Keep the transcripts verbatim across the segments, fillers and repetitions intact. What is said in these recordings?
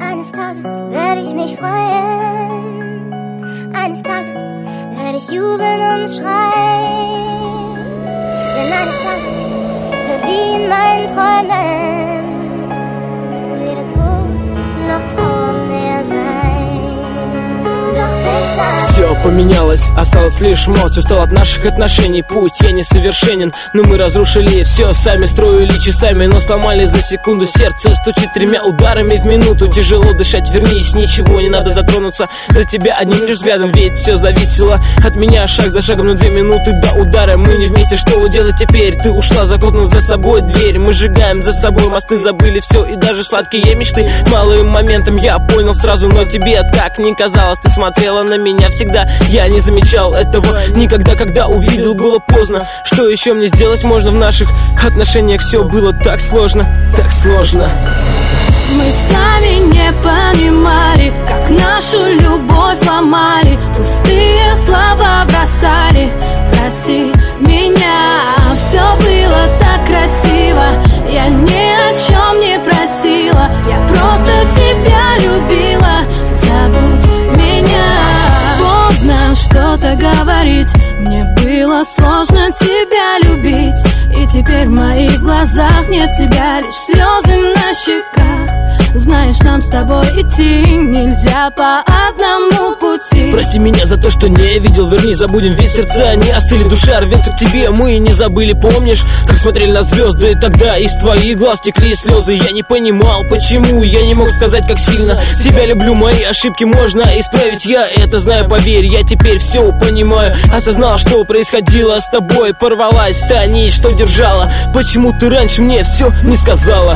Eines Tages werde ich mich freuen. Eines Tages werde ich jubeln und schreien. Denn eines Tages wird wie in meinen Träumen weder Tod noch Trauer mehr sein. Doch bis dann все поменялось, осталось лишь мост. Устал от наших отношений, пусть я несовершенен, но мы разрушили все сами, строили часами, но сломали за секунду. Сердце стучит тремя ударами в минуту. Тяжело дышать, вернись, ничего не надо дотронуться до тебя одним лишь взглядом, ведь все зависело от меня шаг за шагом. Но две минуты до удара, мы не вместе, что делать теперь? Ты ушла, захлопнув за собой дверь. Мы сжигаем за собой мосты, забыли все и даже сладкие мечты. Малым моментом я понял сразу, но тебе так не казалось. Ты смотрела на меня всегда, я не замечал этого никогда. Когда увидел, было поздно. Что еще мне сделать можно? В наших отношениях все было так сложно, так сложно. Мы сами не понимали, как нашу любовь ломали, пустые слова бросали. Прости меня, все было так красиво. Я ни о чем не просила, я просто тебя любила. Забудь меня. Поздно что-то говорить, мне было сложно тебя любить. И теперь в моих глазах нет тебя, лишь слезы на щеках. Знаешь, нам с тобой идти нельзя по одному пути. Прости меня за то, что не видел, верни, забудем, ведь сердца не остыли, душа рвется к тебе. Мы не забыли, помнишь, как смотрели на звезды тогда? Из твоих глаз текли слезы. Я не понимал, почему, я не мог сказать, как сильно тебя люблю. Мои ошибки можно исправить, я это знаю, поверь. Я теперь все понимаю, осознал, что происходило с тобой. Порвалась та нить, что держала. Почему ты раньше мне все не сказала?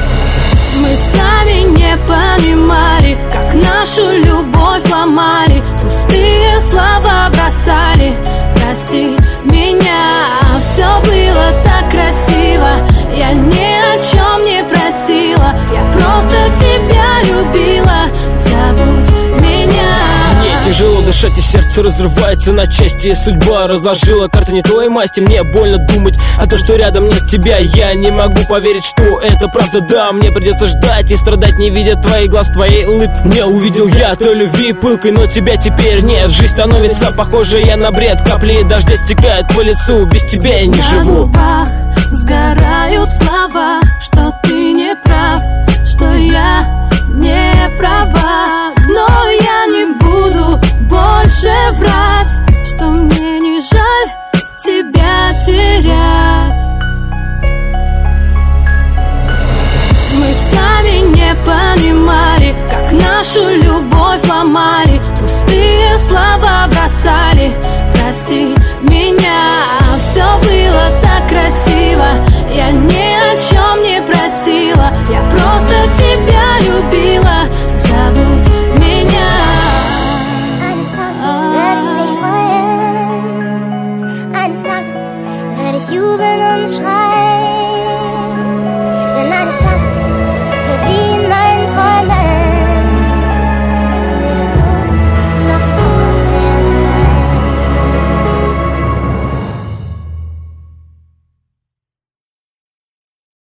Мы сами не понимали, как нашу любовь ломали, пустые слова бросали. Прости меня, все было так красиво. Я ни о чем не просила, я просто тебя любила. Забудь меня. Мне тяжело дышать, и сердце разрывается на части. Судьба разложила карты не твоей масти. Мне больно думать о том, что рядом нет тебя. Я не могу поверить, что это правда. Да, мне придется ждать и страдать, не видя твоих глаз, твоей улыбки. Не увидел я той любви пылкой, но тебя теперь нет. Жизнь становится похожей я на бред. Капли дождя стекают по лицу, без тебя я не на живу. губах сгорают слова, что ты не прав, что я не права. Но я не буду больше врать, что мне не жаль тебя терять. Мы сами не понимали, как нашу любовь ломали, пустые слова бросали. Прости меня, все было так